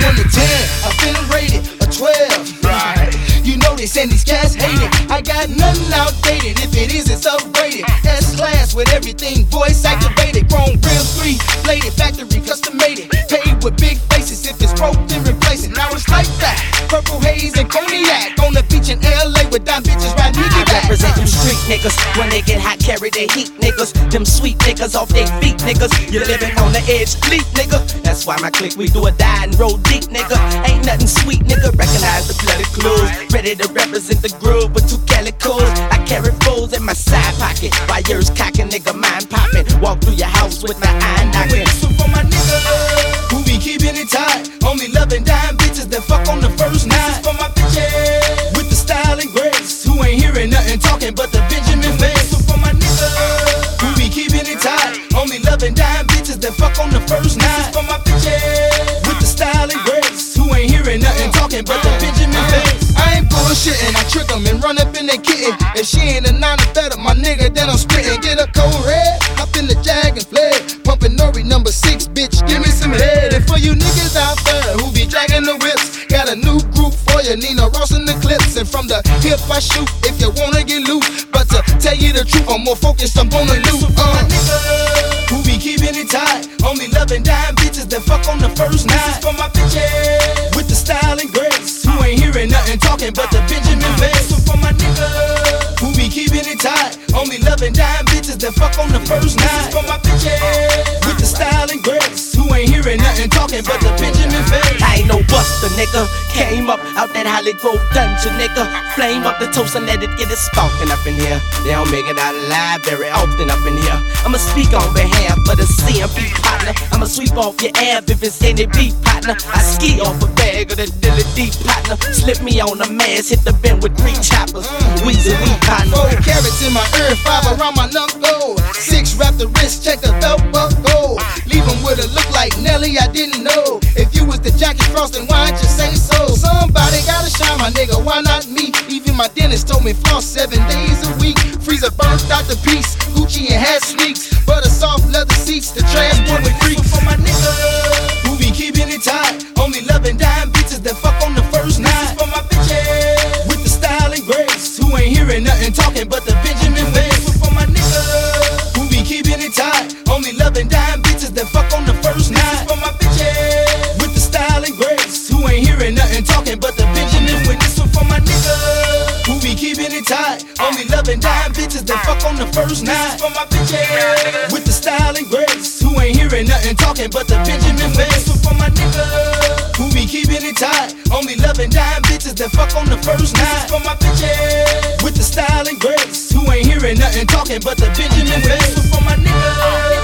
1 to 10, I'm feeling rated a 12. Right. You know they send these cats hated. I got nothing outdated. If it is, it's upgraded. S-class with everything voice activated. Chrome rims, 3-bladed, factory custom made it. Paid with big faces. If it's broke, then replace it. Now it's like that. Purple haze and cognac on the beach in LA with dime bitches riding I represent them street niggas. When they get hot, carry their heat niggas. Them sweet niggas off their feet niggas. You're living on the edge, bleak nigga. That's why my clique, we do a die and roll deep nigga. Ain't nothing sweet nigga. Recognize the bloody clues. Ready to represent the groove with 2 calicos. I carry foes in my side pocket. While yours cocking, nigga, mind popping. Walk through your house with my eye knocking. This one for my nigga who be keeping it tight. Only loving dime bitches that fuck on the first night. This is for my bitches with the style and grace, who ain't hearing nothing talking but the Benjamin face. This one for my nigga who be keeping it tight. Only loving dime bitches that fuck on the first night. This is for my bitches with the style and grace, who ain't hearing nothing talking but the Benjamin face. I ain't bullshitting, I trick them and run up in their kitten. If she ain't a 9 to fed up, my nigga, then I'm splitting. Get a cold red, hop in the Jag and fled. Pumping Nori number 6, bitch, give me some head. And for you niggas out there who be dragging the whips, got a new group for you, Nina Ross in the clips. And from the hip I shoot if you wanna get loose. But to tell you the truth, I'm more focused, I'm gonna loot. Who be keeping it tight, only loving dime bitches that fuck on the first night. This is for my bitches with the style and grace, who ain't hearing nothing talking but the Benjamin face. This is for my nigga who be keeping it tight, only loving dime bitches that fuck on the first night. This is for my bitches with the style and grace, who ain't hearing nothing talking but the Benjamin face. I ain't no buster, nigga. Came up out that Hollywood dungeon, nigga. Flame up the toast and let it get it sparking up in here. They don't make it out alive very often up in here. I'ma speak on behalf of the CMP partner. I'ma sweep off your ab if it's any beat partner. I ski off a bag of the Dilly D partner. Slip me on the mask, hit the bend with 3 choppers. Weezy weed partner. 4 carats in my ear, 5 around my knuckle. 6 wrap the wrist, check the belt buckle. Leave him with a look like Nelly, I didn't know. If you was the Jackie Frost, then why'd you say so? Somebody gotta shine, my nigga, why not me? Even my dentist told me floss 7 days a week. Freezer burnt out the piece, Gucci and hat sneaks. Butter soft leather seats, the transport with freaks. For my nigga who be keeping it tight, only loving dime bitches that fuck on the first night. This is for my bitches with the style and grace, who ain't hearing nothing talking but the Benjamin face. This is for my nigga who be keeping it tight, only loving dime bitches that fuck on the first night. This is for my bitches with the style and grace, who ain't hearing nothing talking but the Benjamin face. This one for my nigga who be keeping it tight, only loving dime bitches that fuck on the first night. This is for my bitches with the style and grace, who ain't hearing nothing talking but the Benjamin face. This one for my nigga who be keeping it tight, only loving dime bitches that fuck on the first night. This is for my bitches with the style and grace, who ain't hearing nothing talking but the Benjamin face. This one for my nigga.